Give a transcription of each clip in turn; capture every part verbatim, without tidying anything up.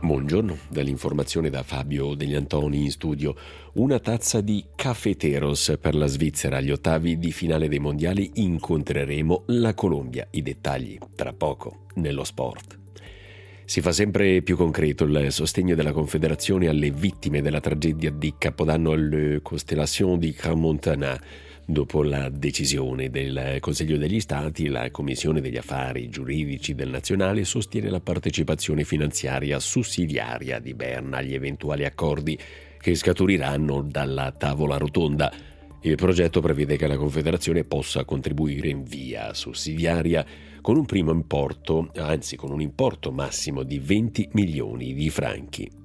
Buongiorno, dall'informazione da Fabio Degli Antoni in studio. Una tazza di Cafeteros per la Svizzera. Agli ottavi di finale dei mondiali incontreremo la Colombia. I dettagli tra poco nello sport. Si fa sempre più concreto il sostegno della Confederazione alle vittime della tragedia di Capodanno alle Constellation di Crans-Montana. Dopo la decisione del Consiglio degli Stati, la Commissione degli Affari Giuridici del Nazionale sostiene la partecipazione finanziaria sussidiaria di Berna agli eventuali accordi che scaturiranno dalla tavola rotonda. Il progetto prevede che la Confederazione possa contribuire in via sussidiaria con un primo importo, anzi con un importo massimo di venti milioni di franchi.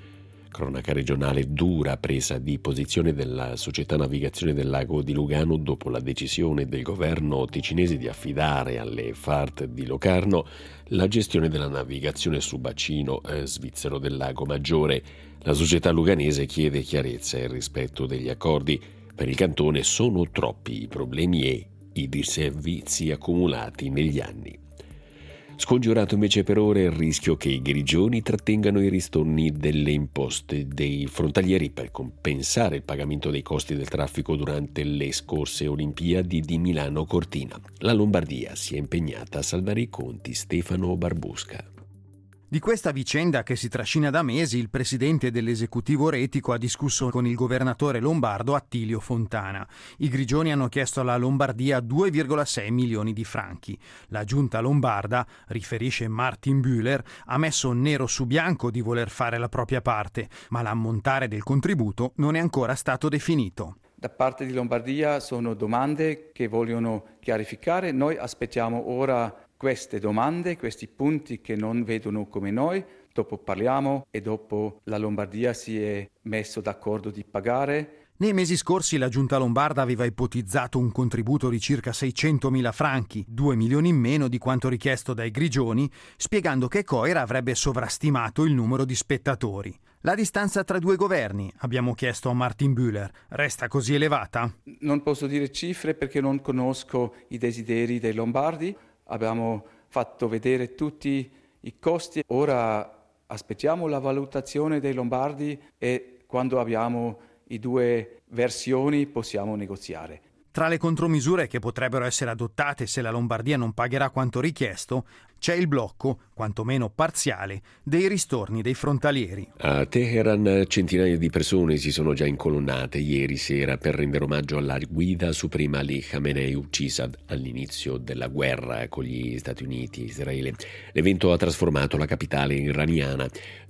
Cronaca regionale: dura presa di posizione della Società Navigazione del Lago di Lugano dopo la decisione del governo ticinese di affidare alle F A R T di Locarno la gestione della navigazione subbacino eh, svizzero del Lago Maggiore. La società luganese chiede chiarezza e rispetto degli accordi. Per il cantone sono troppi i problemi e i disservizi accumulati negli anni. Scongiurato invece per ora il rischio che i grigioni trattengano i ristorni delle imposte dei frontalieri per compensare il pagamento dei costi del traffico durante le scorse Olimpiadi di Milano Cortina. La Lombardia si è impegnata a salvare i conti. Stefano Barbusca. Di questa vicenda, che si trascina da mesi, il presidente dell'esecutivo retico ha discusso con il governatore lombardo Attilio Fontana. I grigioni hanno chiesto alla Lombardia due virgola sei milioni di franchi. La giunta lombarda, riferisce Martin Bühler, ha messo nero su bianco di voler fare la propria parte, ma l'ammontare del contributo non è ancora stato definito. Da parte di Lombardia sono domande che vogliono chiarificare. Noi aspettiamo ora queste domande, questi punti che non vedono come noi, dopo parliamo e dopo la Lombardia si è messo d'accordo di pagare. Nei mesi scorsi la giunta lombarda aveva ipotizzato un contributo di circa seicentomila franchi, due milioni in meno di quanto richiesto dai grigioni, spiegando che Coira avrebbe sovrastimato il numero di spettatori. La distanza tra i due governi, abbiamo chiesto a Martin Bühler, resta così elevata? Non posso dire cifre perché non conosco i desideri dei lombardi. Abbiamo fatto vedere tutti i costi, ora aspettiamo la valutazione dei lombardi e quando abbiamo i due versioni possiamo negoziare. Tra le contromisure che potrebbero essere adottate se la Lombardia non pagherà quanto richiesto, c'è il blocco, quantomeno parziale, dei ristorni dei frontalieri. A Teheran centinaia di persone si sono già incolonnate ieri sera per rendere omaggio alla guida suprema Ali Khamenei, uccisa all'inizio della guerra con gli Stati Uniti e Israele. L'evento ha trasformato la capitale iraniana,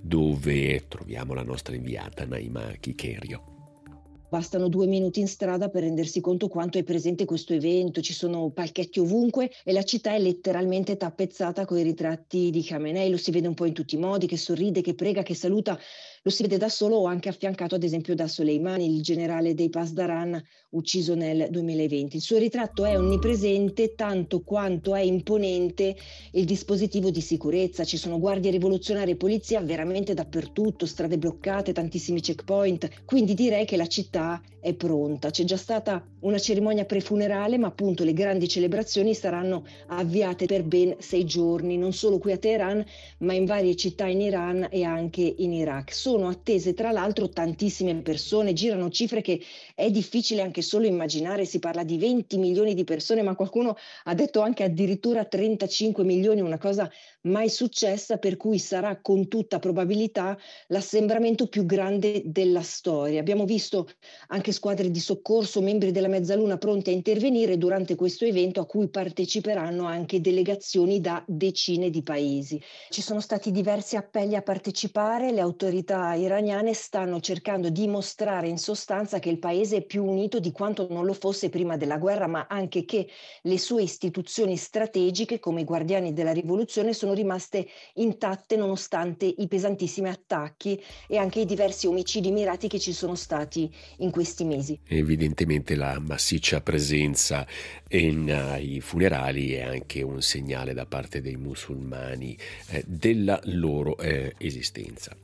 dove troviamo la nostra inviata Naima Chikerio. Bastano due minuti in strada per rendersi conto quanto è presente questo evento, ci sono palchetti ovunque e la città è letteralmente tappezzata con i ritratti di Khamenei, lo si vede un po' in tutti i modi, che sorride, che prega, che saluta, lo si vede da solo o anche affiancato ad esempio da Soleimani, il generale dei Pasdaran ucciso nel duemilaventi. Il suo ritratto è onnipresente tanto quanto è imponente il dispositivo di sicurezza, ci sono guardie rivoluzionarie e polizia veramente dappertutto, strade bloccate, tantissimi checkpoint, quindi direi che la città è pronta. C'è già stata una cerimonia prefunerale, ma appunto le grandi celebrazioni saranno avviate per ben sei giorni, non solo qui a Teheran, ma in varie città in Iran e anche in Iraq. Sono attese tra l'altro tantissime persone, girano cifre che è difficile anche solo immaginare, si parla di venti milioni di persone, ma qualcuno ha detto anche addirittura trentacinque milioni, una cosa mai successa, per cui sarà con tutta probabilità l'assembramento più grande della storia. Abbiamo visto anche squadre di soccorso, membri della Mezzaluna pronti a intervenire durante questo evento a cui parteciperanno anche delegazioni da decine di paesi. Ci sono stati diversi appelli a partecipare, le autorità iraniane stanno cercando di mostrare in sostanza che il paese è più unito di quanto non lo fosse prima della guerra, ma anche che le sue istituzioni strategiche come i Guardiani della Rivoluzione sono rimaste intatte nonostante i pesantissimi attacchi e anche i diversi omicidi mirati che ci sono stati in questi mesi. Evidentemente la massiccia presenza in, uh, ai funerali è anche un segnale da parte dei musulmani eh, della loro eh, esistenza.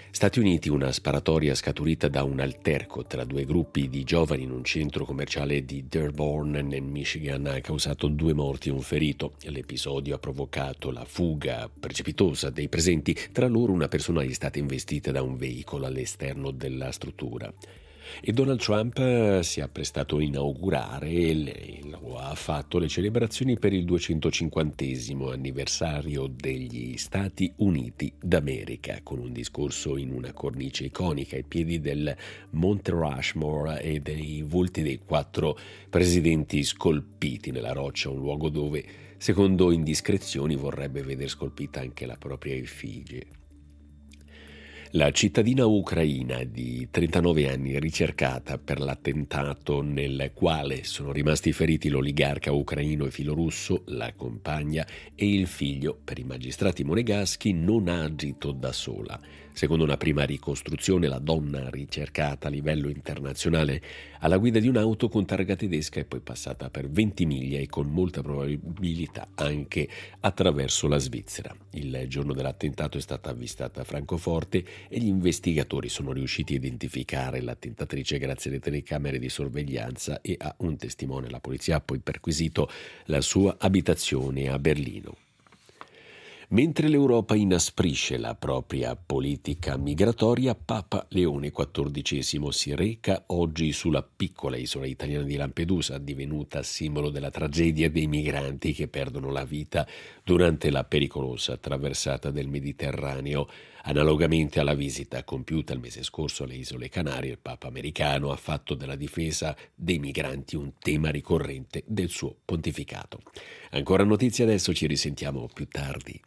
Stati Uniti, una sparatoria scaturita da un alterco tra due gruppi di giovani in un centro commerciale di Dearborn nel Michigan ha causato due morti e un ferito. L'episodio ha provocato la fuga precipitosa dei presenti, tra loro una persona è stata investita da un veicolo all'esterno della struttura. E Donald Trump si è apprestato a inaugurare, lo ha fatto, le celebrazioni per il duecentocinquantesimo anniversario degli Stati Uniti d'America, con un discorso in una cornice iconica ai piedi del Monte Rushmore e dei volti dei quattro presidenti scolpiti nella roccia, un luogo dove, secondo indiscrezioni, vorrebbe vedere scolpita anche la propria effigie. La cittadina ucraina di trentanove anni, ricercata per l'attentato nel quale sono rimasti feriti l'oligarca ucraino e filorusso, la compagna e il figlio, per i magistrati monegaschi non ha agito da sola. Secondo una prima ricostruzione, la donna ricercata a livello internazionale alla guida di un'auto con targa tedesca è poi passata per Ventimiglia e con molta probabilità anche attraverso la Svizzera. Il giorno dell'attentato è stata avvistata a Francoforte e gli investigatori sono riusciti a identificare l'attentatrice grazie alle telecamere di sorveglianza e a un testimone. La polizia ha poi perquisito la sua abitazione a Berlino. Mentre l'Europa inasprisce la propria politica migratoria, Papa Leone quattordicesimo si reca oggi sulla piccola isola italiana di Lampedusa, divenuta simbolo della tragedia dei migranti che perdono la vita durante la pericolosa traversata del Mediterraneo. Analogamente alla visita compiuta il mese scorso alle Isole Canarie, il Papa americano ha fatto della difesa dei migranti un tema ricorrente del suo pontificato. Ancora notizie adesso, ci risentiamo più tardi.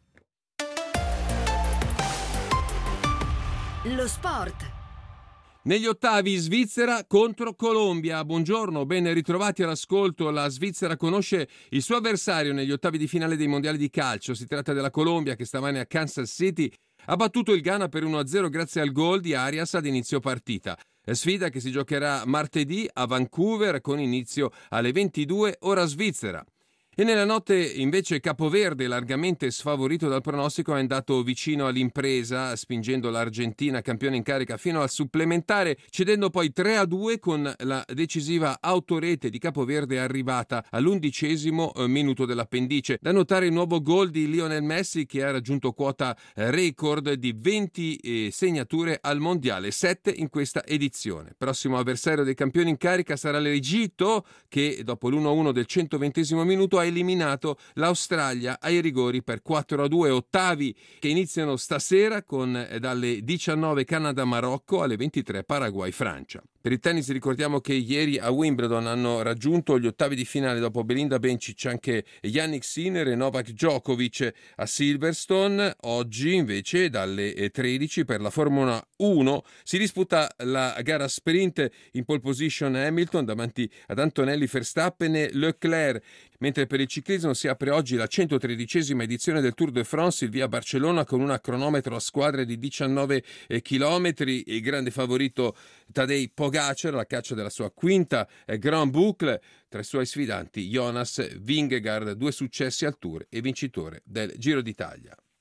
Lo sport. Negli ottavi Svizzera contro Colombia. Buongiorno, ben ritrovati all'ascolto. La Svizzera conosce il suo avversario negli ottavi di finale dei mondiali di calcio. Si tratta della Colombia che stamane a Kansas City ha battuto il Ghana per uno a zero grazie al gol di Arias ad inizio partita. Sfida che si giocherà martedì a Vancouver con inizio alle ventidue ora svizzera. E nella notte invece Capoverde, largamente sfavorito dal pronostico, è andato vicino all'impresa, spingendo l'Argentina campione in carica fino al supplementare, cedendo poi tre a due con la decisiva autorete di Capoverde arrivata all'undicesimo minuto dell'appendice. Da notare il nuovo gol di Lionel Messi, che ha raggiunto quota record di venti eh, segnature al mondiale, sette in questa edizione. Prossimo avversario dei campioni in carica sarà l'Egitto, che dopo l'uno a uno del centoventesimo minuto ha eliminato l'Australia ai rigori per quattro a due. Ottavi che iniziano stasera con eh, dalle diciannove Canada-Marocco alle ventitré Paraguay-Francia. Per il tennis ricordiamo che ieri a Wimbledon hanno raggiunto gli ottavi di finale dopo Belinda Bencic anche Yannick Sinner e Novak Djokovic a Silverstone. Oggi invece dalle tredici per la Formula uno si disputa la gara sprint, in pole position Hamilton davanti ad Antonelli, Verstappen e Leclerc, mentre per il ciclismo si apre oggi la centotredicesima edizione del Tour de France, il via Barcellona con una cronometro a squadre di diciannove chilometri. Il grande favorito Tadej Pogacar alla caccia della sua quinta Grand Boucle, tra i suoi sfidanti Jonas Vingegaard, due successi al Tour e vincitore del Giro d'Italia.